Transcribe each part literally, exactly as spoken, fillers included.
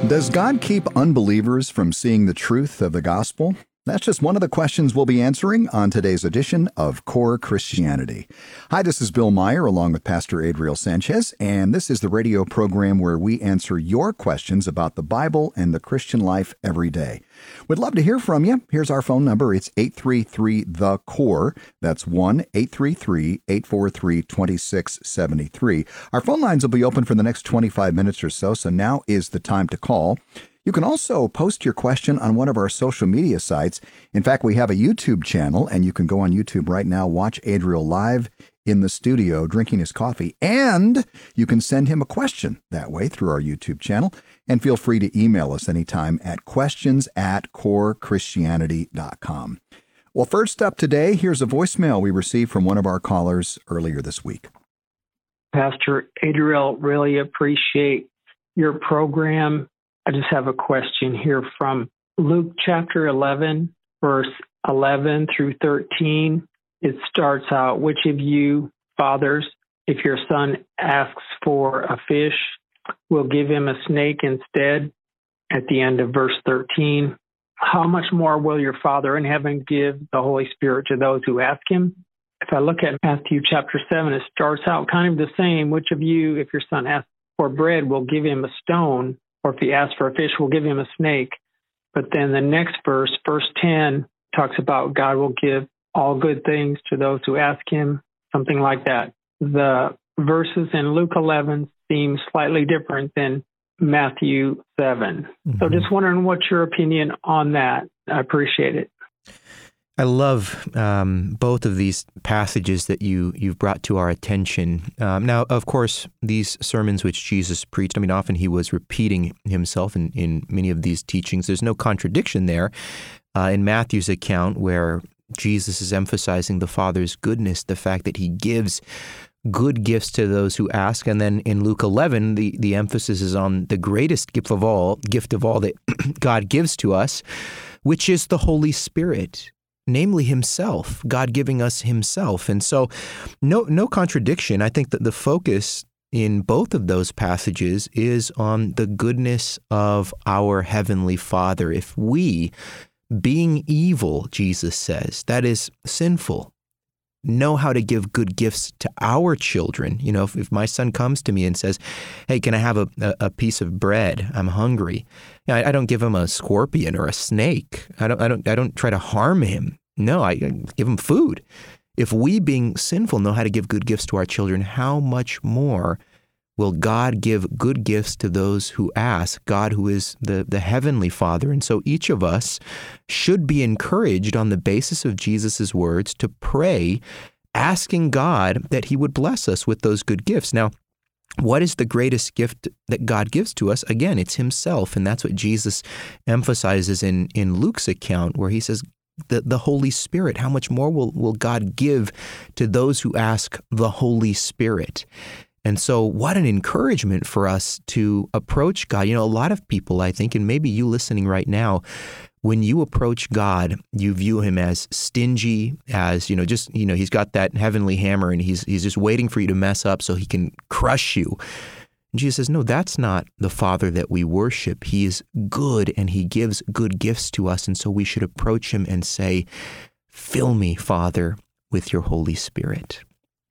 Does God keep unbelievers from seeing the truth of the gospel? That's just one of the questions we'll be answering on today's edition of Core Christianity. Hi, this is Bill Meyer along with Pastor Adriel Sanchez, and this is the radio program where we answer your questions about the Bible and the Christian life every day. We'd love to hear from you. Here's our phone number. It's eight three three, the core. That's one eight three three, eight four three, two six seven three. Our phone lines will be open for the next twenty-five minutes or so, so now is the time to call. You can also post your question on one of our social media sites. In fact, we have a YouTube channel, and you can go on YouTube right now, watch Adriel live in the studio drinking his coffee, and you can send him a question that way through our YouTube channel. And feel free to email us anytime at questions at core christianity dot com. Well, first up today, here's a voicemail we received from one of our callers earlier this week. Pastor Adriel, really appreciate your program. I just have a question here from Luke chapter eleven, verse eleven through thirteen. It starts out, which of you fathers, if your son asks for a fish, will give him a snake instead? At the end of verse thirteen, how much more will your Father in heaven give the Holy Spirit to those who ask him? If I look at Matthew chapter seven, it starts out kind of the same. Which of you, if your son asks for bread, will give him a stone? Or if he asks for a fish, will give him a snake? But then the next verse, verse ten, talks about God will give all good things to those who ask him, something like that. The verses in Luke eleven seem slightly different than Matthew seven. Mm-hmm. So just wondering what's your opinion on that. I appreciate it. I love um, both of these passages that you, you've brought to our attention. Um, now, of course, these sermons which Jesus preached, I mean, often he was repeating himself in, in many of these teachings. There's no contradiction there uh, in Matthew's account where Jesus is emphasizing the Father's goodness, the fact that he gives good gifts to those who ask. And then in Luke eleven, the, the emphasis is on the greatest gift of all, gift of all that God gives to us, which is the Holy Spirit. Namely himself, God giving us himself. And so no no contradiction. I think that the focus in both of those passages is on the goodness of our Heavenly Father. If we, being evil, Jesus says, that is sinful, know how to give good gifts to our children. You know, if, if my son comes to me and says, hey, can I have a, a, a piece of bread? I'm hungry. You know, I, I don't give him a scorpion or a snake. I don't, I don't, I don't try to harm him. No, I, I give him food. If we, being sinful, know how to give good gifts to our children, how much more will God give good gifts to those who ask, God who is the, the Heavenly Father? And so each of us should be encouraged on the basis of Jesus' words to pray, asking God that he would bless us with those good gifts. Now, what is the greatest gift that God gives to us? Again, it's himself. And that's what Jesus emphasizes in, in Luke's account, where he says, The, the Holy Spirit. How much more will, will God give to those who ask the Holy Spirit? And so what an encouragement for us to approach God. You know, a lot of people, I think, and maybe you listening right now, when you approach God, you view him as stingy, as, you know, just, you know, he's got that heavenly hammer and he's he's just waiting for you to mess up so he can crush you. And Jesus says, no, that's not the Father that we worship. He is good and he gives good gifts to us. And so we should approach him and say, fill me, Father, with your Holy Spirit.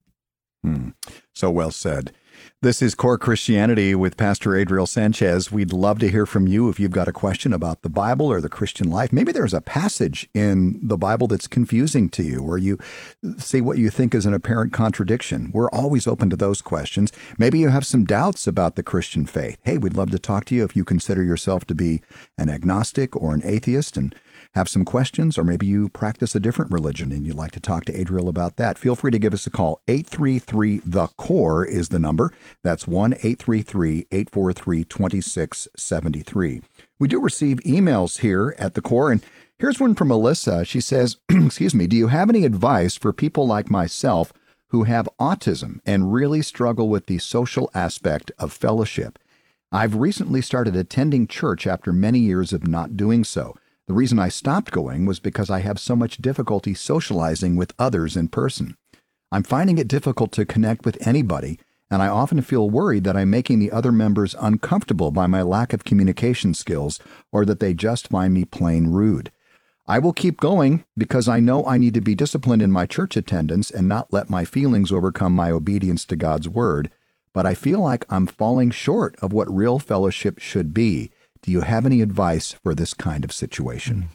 Hmm. So well said. This is Core Christianity with Pastor Adriel Sanchez. We'd love to hear from you if you've got a question about the Bible or the Christian life. Maybe there's a passage in the Bible that's confusing to you, or you see what you think is an apparent contradiction. We're always open to those questions. Maybe you have some doubts about the Christian faith. Hey, we'd love to talk to you if you consider yourself to be an agnostic or an atheist and have some questions, or maybe you practice a different religion and you'd like to talk to Adriel about that. Feel free to give us a call. eight three three, the core is the number. That's one eight three three, eight four three, two six seven three. We do receive emails here at the Core, and here's one from Melissa. She says, excuse me, do you have any advice for people like myself who have autism and really struggle with the social aspect of fellowship? I've recently started attending church after many years of not doing so. The reason I stopped going was because I have so much difficulty socializing with others in person. I'm finding it difficult to connect with anybody and I often feel worried that I'm making the other members uncomfortable by my lack of communication skills, or that they just find me plain rude. I will keep going because I know I need to be disciplined in my church attendance and not let my feelings overcome my obedience to God's word, but I feel like I'm falling short of what real fellowship should be. Do you have any advice for this kind of situation?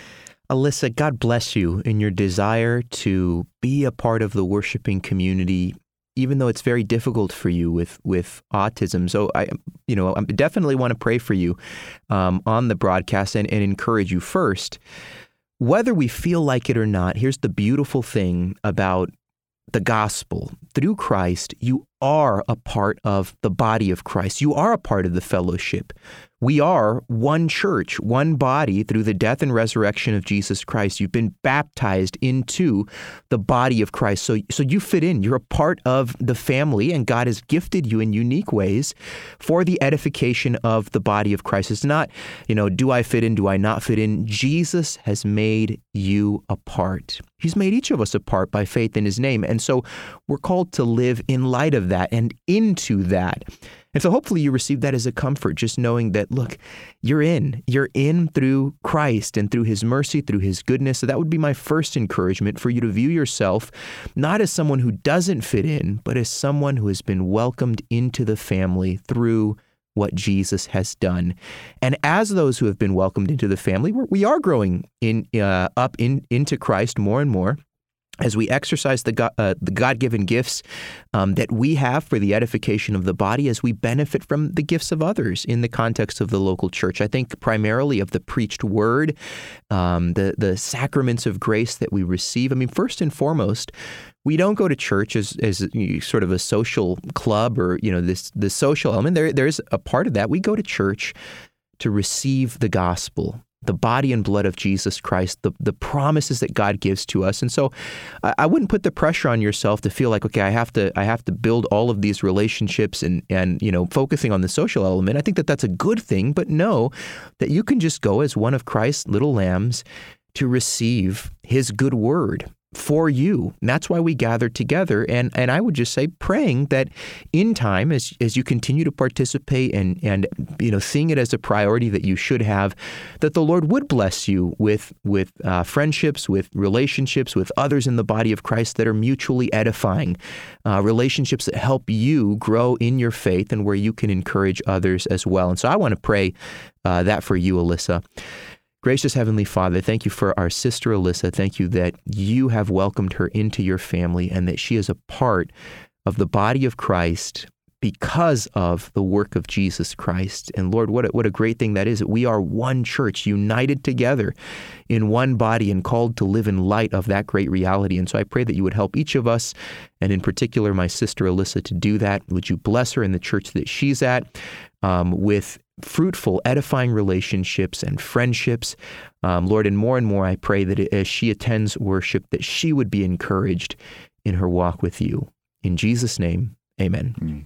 Alyssa, God bless you in your desire to be a part of the worshiping community, even though it's very difficult for you with, with autism. So I, you know, I definitely want to pray for you um, on the broadcast and, and encourage you first. Whether we feel like it or not, here's the beautiful thing about the gospel. Through Christ, you are a part of the body of Christ. You are a part of the fellowship. We are one church, one body through the death and resurrection of Jesus Christ. You've been baptized into the body of Christ. So, so you fit in. You're a part of the family, and God has gifted you in unique ways for the edification of the body of Christ. It's not, you know, do I fit in? Do I not fit in? Jesus has made you a part. He's made each of us a part by faith in his name. And so we're called to live in light of that and into that. And so hopefully you receive that as a comfort, just knowing that, look, you're in. You're in through Christ and through his mercy, through his goodness. So that would be my first encouragement, for you to view yourself not as someone who doesn't fit in, but as someone who has been welcomed into the family through what Jesus has done. And as those who have been welcomed into the family, we're, we are growing in uh, up in into Christ more and more, as we exercise the God, uh, the God-given gifts um, that we have for the edification of the body, as we benefit from the gifts of others in the context of the local church. I think primarily of the preached word, um, the the sacraments of grace that we receive. I mean, first and foremost, we don't go to church as, as sort of a social club, or, you know, this the social element. There there's a part of that. We go to church to receive the gospel, the body and blood of Jesus Christ, the, the promises that God gives to us. And so I, I wouldn't put the pressure on yourself to feel like, okay, I have to I have to build all of these relationships and, and you know, focusing on the social element. I think that that's a good thing, but know that you can just go as one of Christ's little lambs to receive his good word for you. And that's why we gather together. And and I would just say, praying that in time, as as you continue to participate and and you know, seeing it as a priority that you should have, that the Lord would bless you with with uh, friendships, with relationships with others in the body of Christ that are mutually edifying, uh, relationships that help you grow in your faith and where you can encourage others as well. And so I want to pray uh, that for you, Alyssa. Gracious Heavenly Father, thank you for our sister Alyssa. Thank you that you have welcomed her into your family and that she is a part of the body of Christ because of the work of Jesus Christ. And Lord, what a, what a great thing that is, that we are one church united together in one body and called to live in light of that great reality. And so I pray that you would help each of us, and in particular my sister Alyssa, to do that. Would you bless her in the church that she's at um, with fruitful, edifying relationships and friendships. Um, Lord, and more and more I pray that as she attends worship, that she would be encouraged in her walk with you. In Jesus' name, amen. Mm.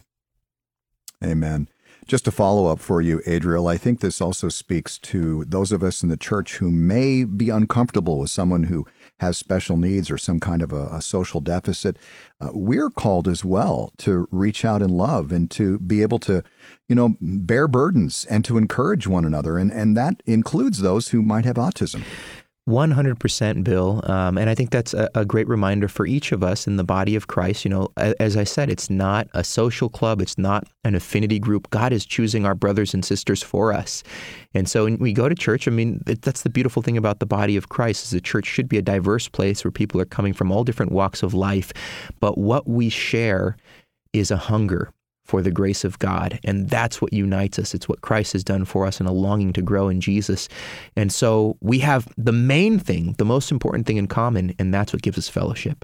Amen. Just a follow-up for you, Adriel, I think this also speaks to those of us in the church who may be uncomfortable with someone who has special needs or some kind of a, a social deficit. Uh, we're called as well to reach out in love and to be able to, you know, bear burdens and to encourage one another. And, and that includes those who might have autism. one hundred percent, Bill. Um, and I think that's a, a great reminder for each of us in the body of Christ. You know, as I said, it's not a social club. It's not an affinity group. God is choosing our brothers and sisters for us. And so when we go to church, I mean, that's the beautiful thing about the body of Christ, is the church should be a diverse place where people are coming from all different walks of life. But what we share is a hunger for the grace of God. And that's what unites us. It's what Christ has done for us, and a longing to grow in Jesus. And so we have the main thing, the most important thing in common, and that's what gives us fellowship.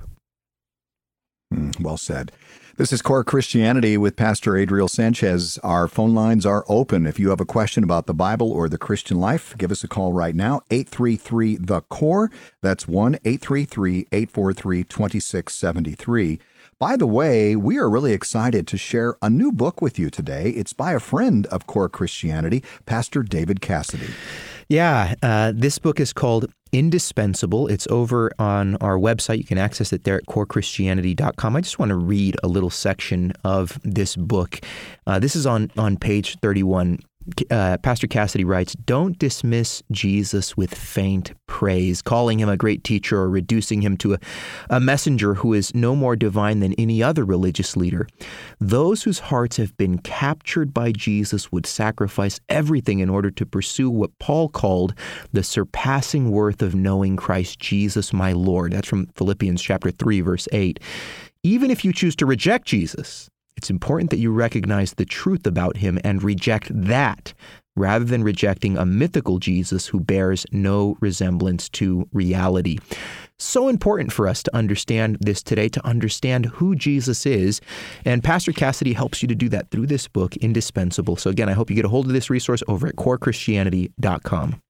Mm, well said. This is Core Christianity with Pastor Adriel Sanchez. Our phone lines are open. If you have a question about the Bible or the Christian life, give us a call right now, eight three three, the core. That's one eight three three, eight four three, two six seven three. By the way, we are really excited to share a new book with you today. It's by a friend of Core Christianity, Pastor David Cassidy. Yeah, uh, this book is called Indispensable. It's over on our website. You can access it there at core christianity dot com. I just want to read a little section of this book. Uh, this is on, on page thirty-one. Uh, Pastor Cassidy writes, "Don't dismiss Jesus with faint praise, calling him a great teacher or reducing him to a, a messenger who is no more divine than any other religious leader. Those whose hearts have been captured by Jesus would sacrifice everything in order to pursue what Paul called the surpassing worth of knowing Christ Jesus, my Lord." That's from Philippians chapter three, verse eight. Even if you choose to reject Jesus, it's important that you recognize the truth about him and reject that rather than rejecting a mythical Jesus who bears no resemblance to reality. So important for us to understand this today, to understand who Jesus is. And Pastor Cassidy helps you to do that through this book, Indispensable. So again, I hope you get a hold of this resource over at core christianity dot com.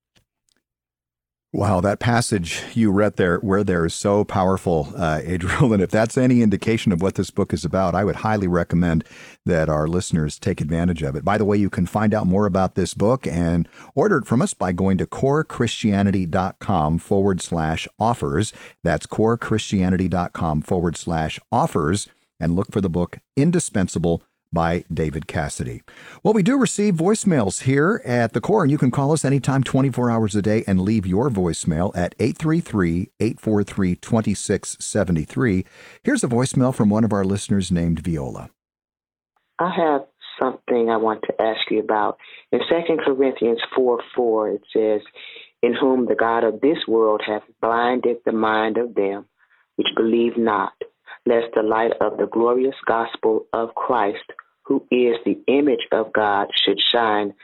Wow, that passage you read there, where there is so powerful, uh, Adriel. And if that's any indication of what this book is about, I would highly recommend that our listeners take advantage of it. By the way, you can find out more about this book and order it from us by going to core christianity dot com forward slash offers. That's core christianity dot com forward slash offers, and look for the book Indispensable by David Cassidy. Well, we do receive voicemails here at the Core, and you can call us anytime, twenty-four hours a day, and leave your voicemail at eight three three, eight four three, two six seven three. Here's a voicemail from one of our listeners named Viola. I have something I want to ask you about. In Second Corinthians four four, it says, "In whom the God of this world hath blinded the mind of them which believe not, lest the light of the glorious gospel of Christ, who is the image of God, should shine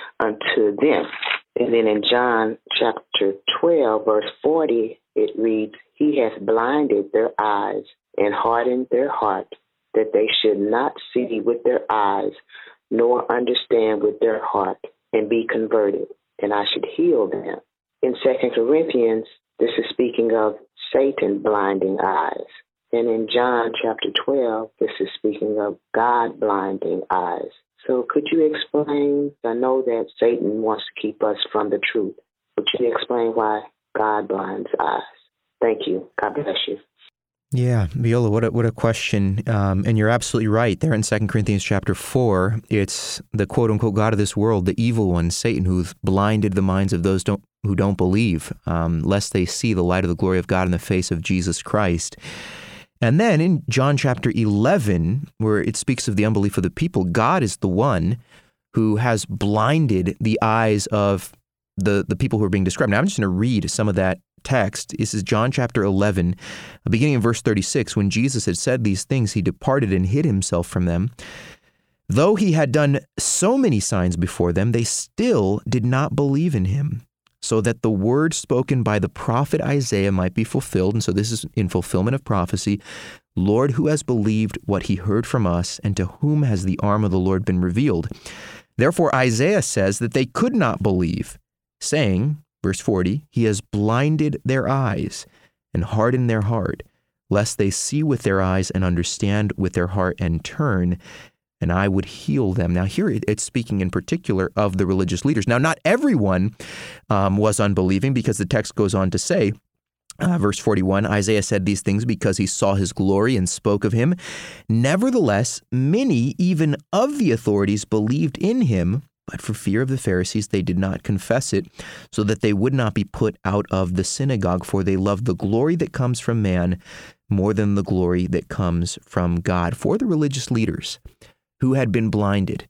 unto them." And then in John chapter twelve, verse forty, it reads, "He hath blinded their eyes and hardened their heart, that they should not see with their eyes, nor understand with their heart, and be converted, and I should heal them." In Second Corinthians, this is speaking of Satan blinding eyes. And in John chapter twelve, this is speaking of God blinding eyes. So could you explain? I know that Satan wants to keep us from the truth. Could you explain why God blinds eyes? Thank you. God bless you. Yeah, Viola, what a, what a question. Um, and you're absolutely right. There in Second Corinthians chapter four, it's the quote-unquote God of this world, the evil one, Satan, who's blinded the minds of those don't, who don't believe, um, lest they see the light of the glory of God in the face of Jesus Christ. And then in John chapter eleven, where it speaks of the unbelief of the people, God is the one who has blinded the eyes of the, the people who are being described. Now, I'm just going to read some of that text. This is John chapter eleven, beginning in verse thirty-six. "When Jesus had said these things, he departed and hid himself from them. Though he had done so many signs before them, they still did not believe in him, so that the word spoken by the prophet Isaiah might be fulfilled." And so this is in fulfillment of prophecy. "Lord, who has believed what he heard from us, and to whom has the arm of the Lord been revealed?" Therefore Isaiah says that they could not believe, saying, verse forty, "He has blinded their eyes and hardened their heart, lest they see with their eyes and understand with their heart and turn, and I would heal them." Now here it's speaking in particular of the religious leaders. Now not everyone um, was unbelieving, because the text goes on to say, uh, verse forty-one, "Isaiah said these things because he saw his glory and spoke of him. Nevertheless, many even of the authorities believed in him, but for fear of the Pharisees they did not confess it, so that they would not be put out of the synagogue, for they loved the glory that comes from man more than the glory that comes from God." For the religious leaders who had been blinded,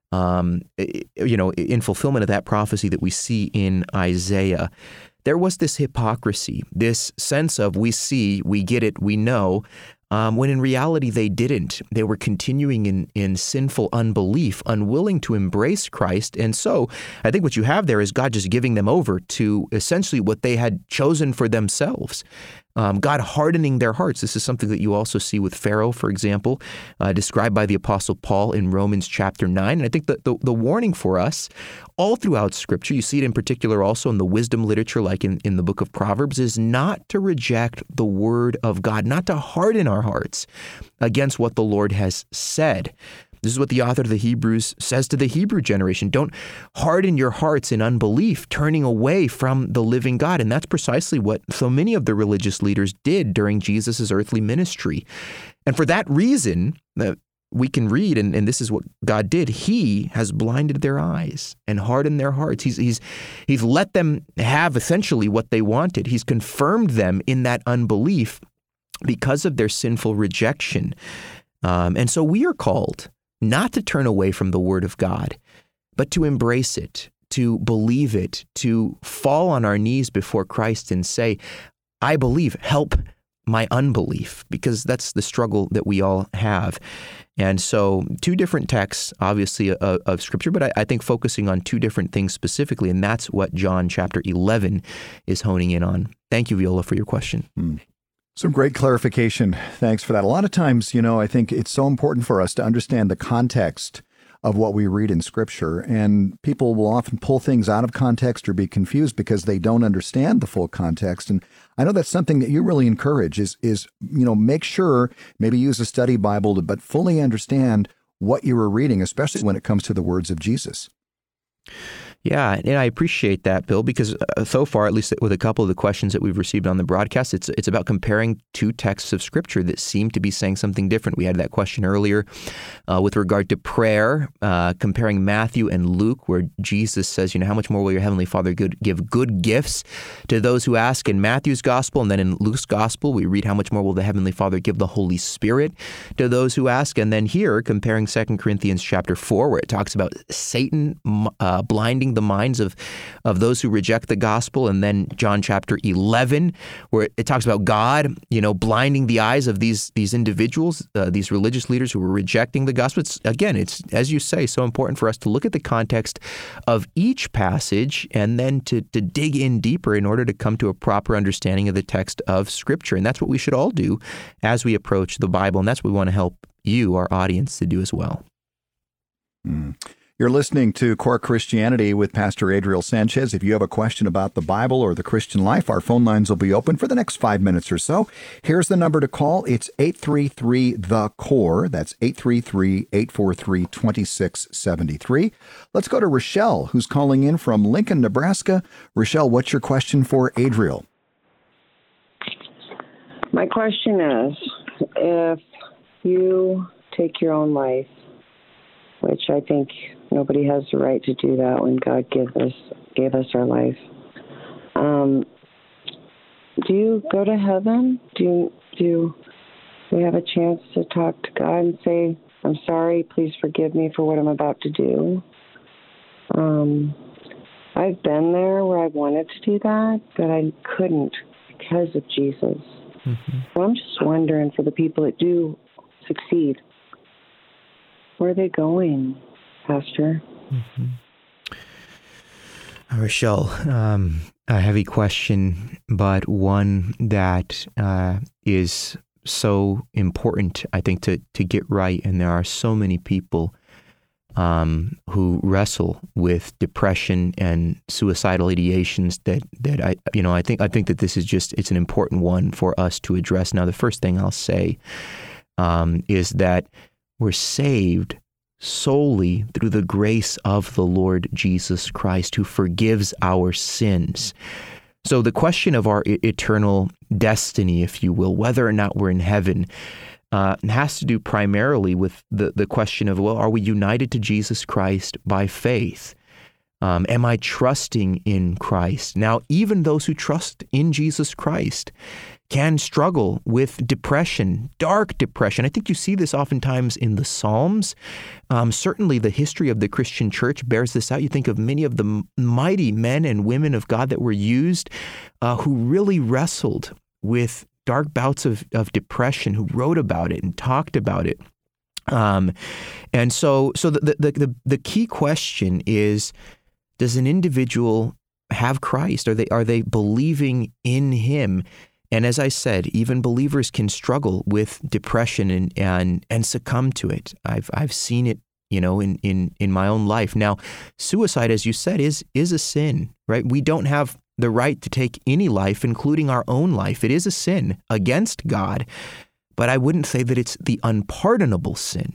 um, you know, in fulfillment of that prophecy that we see in Isaiah, there was this hypocrisy, this sense of we see, we get it, we know, um, when in reality they didn't. They were continuing in, in sinful unbelief, unwilling to embrace Christ. And so I think what you have there is God just giving them over to essentially what they had chosen for themselves. Um, God hardening their hearts. This is something that you also see with Pharaoh, for example, uh, described by the Apostle Paul in Romans chapter nine. And I think that the, the warning for us all throughout Scripture, you see it in particular also in the wisdom literature, like in, in the book of Proverbs, is not to reject the word of God, not to harden our hearts against what the Lord has said. This is what the author of the Hebrews says to the Hebrew generation. Don't harden your hearts in unbelief, turning away from the living God. And that's precisely what so many of the religious leaders did during Jesus' earthly ministry. And for that reason, uh, we can read, and, and this is what God did. He has blinded their eyes and hardened their hearts. He's, he's, he's let them have essentially what they wanted. He's confirmed them in that unbelief because of their sinful rejection. Um, and so we are called not to turn away from the Word of God, but to embrace it, to believe it, to fall on our knees before Christ and say, I believe, help my unbelief, because that's the struggle that we all have. And so two different texts, obviously, of, of Scripture, but I, I think focusing on two different things specifically, and that's what John chapter eleven is honing in on. Thank you, Viola, for your question. Mm. Some great clarification. Thanks for that. A lot of times, you know, I think it's so important for us to understand the context of what we read in Scripture, and people will often pull things out of context or be confused because they don't understand the full context. And I know that's something that you really encourage is, is you know, make sure, maybe use a study Bible, to, but fully understand what you were reading, especially when it comes to the words of Jesus. Yeah, and I appreciate that, Bill, because so far, at least with a couple of the questions that we've received on the broadcast, it's it's about comparing two texts of Scripture that seem to be saying something different. We had that question earlier uh, with regard to prayer, uh, comparing Matthew and Luke, where Jesus says, you know, how much more will your Heavenly Father good, give good gifts to those who ask in Matthew's Gospel, and then in Luke's Gospel, we read how much more will the Heavenly Father give the Holy Spirit to those who ask, and then here, comparing Second Corinthians chapter four, where it talks about Satan uh, blinding the minds of, of those who reject the gospel, and then John chapter eleven, where it talks about God, you know, blinding the eyes of these these individuals, uh, these religious leaders who were rejecting the gospel. It's, again, it's, as you say, so important for us to look at the context of each passage and then to, to dig in deeper in order to come to a proper understanding of the text of Scripture. And that's what we should all do as we approach the Bible, and that's what we want to help you, our audience, to do as well. Mm. You're listening to Core Christianity with Pastor Adriel Sanchez. If you have a question about the Bible or the Christian life, our phone lines will be open for the next five minutes or so. Here's the number to call. It's eight three three, the C O R E. That's eight three three, eight four three, two six seven three. Let's go to Rochelle, who's calling in from Lincoln, Nebraska. Rochelle, what's your question for Adriel? My question is, if you take your own life, which I think nobody has the right to do that when God gave us gave us our life. Um, do you go to heaven? Do you, do we have a chance to talk to God and say, I'm sorry, please forgive me for what I'm about to do? Um, I've been there where I wanted to do that, but I couldn't because of Jesus. Mm-hmm. So I'm just wondering, for the people that do succeed, where are they going, Pastor? Mm-hmm. Rochelle, um, a heavy question, but one that uh, is so important, I think, to, to get right. And there are so many people um, who wrestle with depression and suicidal ideations that, that I, you know, I think I think that this is just, it's an important one for us to address. Now, the first thing I'll say um, is that we're saved solely through the grace of the Lord Jesus Christ, who forgives our sins. So the question of our eternal destiny, if you will, whether or not we're in heaven, uh, has to do primarily with the, the question of, well, are we united to Jesus Christ by faith? Um, am I trusting in Christ? Now, even those who trust in Jesus Christ can struggle with depression, dark depression. I think you see this oftentimes in the Psalms. Um, certainly the history of the Christian church bears this out. You think of many of the mighty men and women of God that were used uh, who really wrestled with dark bouts of, of depression, who wrote about it and talked about it. Um, and so so the, the, the, the key question is, does an individual have Christ? Are they are they believing in Him? And as I said, even believers can struggle with depression and and, and succumb to it. I've I've seen it, you know, in, in, in my own life. Now, suicide, as you said, is is a sin, right? We don't have the right to take any life, including our own life. It is a sin against God, but I wouldn't say that it's the unpardonable sin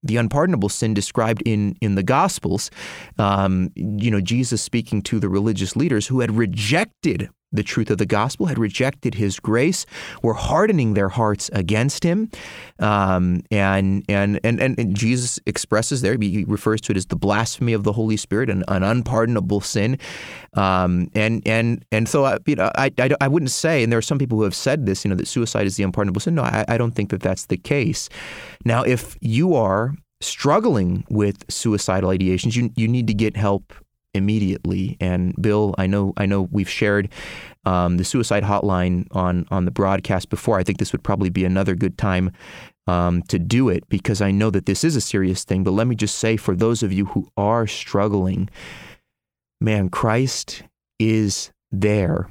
the unpardonable sin described in, in the Gospels, um, you know, Jesus speaking to the religious leaders who had rejected the truth of the gospel, had rejected his grace, were hardening their hearts against him. Um, and, and, and, and Jesus expresses there, he refers to it as the blasphemy of the Holy Spirit, an, an unpardonable sin. Um, and, and, and so, I, you know, I, I, I wouldn't say, and there are some people who have said this, you know, that suicide is the unpardonable sin. No, I, I don't think that that's the case. Now, if you are struggling with suicidal ideations, you, you need to get help immediately. And Bill, I know I know we've shared um, the suicide hotline on on the broadcast before. I think this would probably be another good time um, to do it, because I know that this is a serious thing. But let me just say, for those of you who are struggling, man, Christ is there.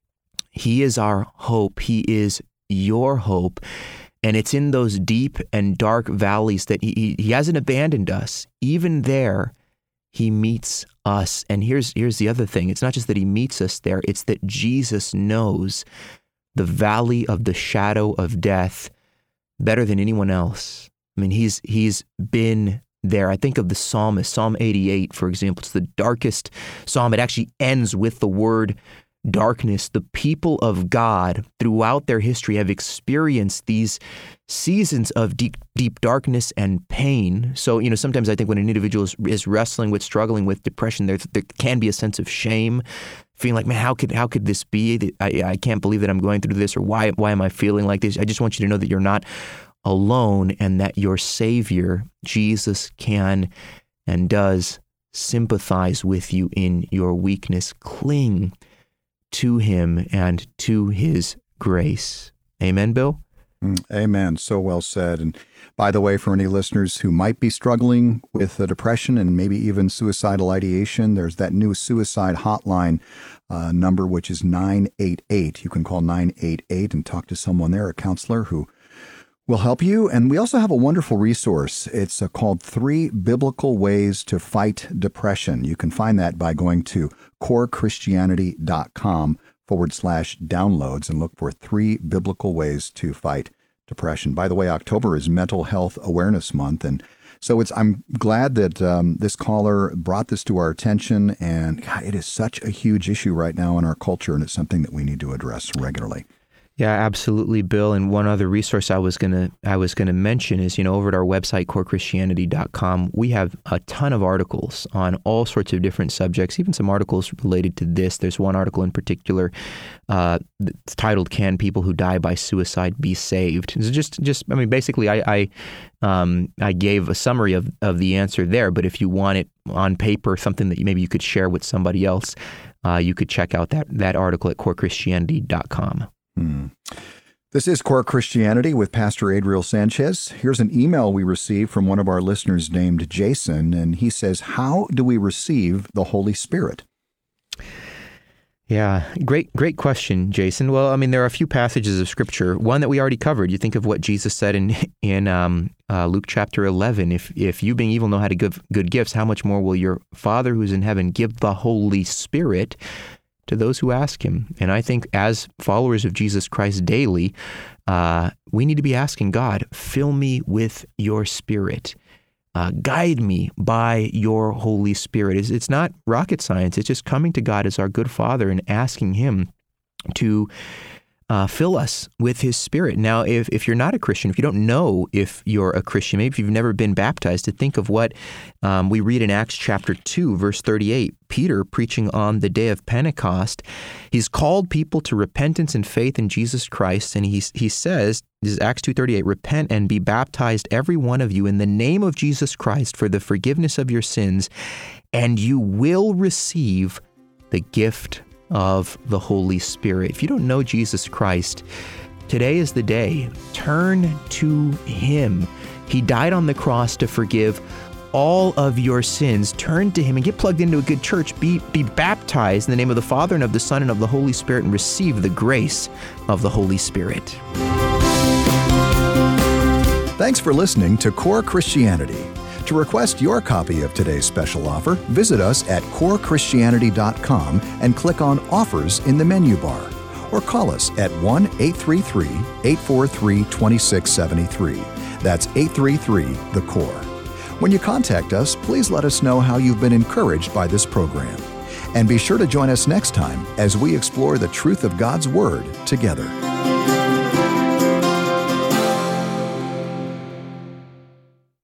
He is our hope. He is your hope. And it's in those deep and dark valleys that he, he hasn't abandoned us. Even there, he meets us. And here's here's the other thing. It's not just that he meets us there. It's that Jesus knows the valley of the shadow of death better than anyone else. I mean, he's he's been there. I think of the psalmist, Psalm eighty-eight, for example. It's the darkest psalm. It actually ends with the word darkness. The people of God throughout their history have experienced these seasons of deep, deep darkness and pain. So, you know, sometimes I think when an individual is, is wrestling with, struggling with depression, there, there can be a sense of shame, feeling like, man, how could how could this be? I, I can't believe that I'm going through this, or why why am I feeling like this? I just want you to know that you're not alone, and that your Savior, Jesus, can and does sympathize with you in your weakness. Cling to him and to his grace. Amen, Bill? Mm, amen. So well said. And by the way, for any listeners who might be struggling with uh, depression and maybe even suicidal ideation, there's that new suicide hotline uh, number, which is nine eight eight. You can call nine eight eight and talk to someone there, a counselor who will help you. And we also have a wonderful resource. It's uh, called Three Biblical Ways to Fight Depression. You can find that by going to corechristianity.com forward slash downloads and look for Three Biblical Ways to Fight Depression. By the way, October is Mental Health Awareness Month. And so it's I'm glad that um, this caller brought this to our attention. And God, it is such a huge issue right now in our culture, and it's something that we need to address regularly. Yeah, absolutely, Bill. And one other resource I was gonna I was gonna mention is, you know, over at our website, core christianity dot com, we have a ton of articles on all sorts of different subjects, even some articles related to this. There's one article in particular uh, that's titled, "Can People Who Die by Suicide Be Saved?" It's just, just I mean, basically, I I, um, I gave a summary of, of the answer there, but if you want it on paper, something that you, maybe you could share with somebody else, uh, you could check out that, that article at core christianity dot com. Hmm. This is Core Christianity with Pastor Adriel Sanchez. Here's an email we received from one of our listeners named Jason, and he says, how do we receive the Holy Spirit? Yeah, great, great question, Jason. Well, I mean, there are a few passages of Scripture. One that we already covered. You think of what Jesus said in in um, uh, Luke chapter eleven. If if you being evil know how to give good gifts, how much more will your Father who's in heaven give the Holy Spirit to those who ask him? And I think as followers of Jesus Christ daily, uh, we need to be asking God, fill me with your Spirit. Uh, guide me by your Holy Spirit. It's, it's not rocket science. It's just coming to God as our good Father and asking him to Uh, fill us with his Spirit. Now, if, if you're not a Christian, if you don't know if you're a Christian, maybe if you've never been baptized, to think of what um, we read in Acts chapter two, verse thirty-eight. Peter, preaching on the day of Pentecost, he's called people to repentance and faith in Jesus Christ, and he, he says, this is Acts two thirty-eight, repent and be baptized, every one of you, in the name of Jesus Christ for the forgiveness of your sins, and you will receive the gift of the Holy Spirit. If you don't know Jesus Christ, today is the day. Turn to him. He died on the cross to forgive all of your sins. Turn to him and get plugged into a good church. Be, be baptized in the name of the Father and of the Son and of the Holy Spirit, and receive the grace of the Holy Spirit. Thanks for listening to Core Christianity. To request your copy of today's special offer, visit us at core christianity dot com and click on Offers in the menu bar, or call us at one eight three three, eight four three, two six seven three. That's eight three three, the core. When you contact us, please let us know how you've been encouraged by this program. And be sure to join us next time as we explore the truth of God's Word together.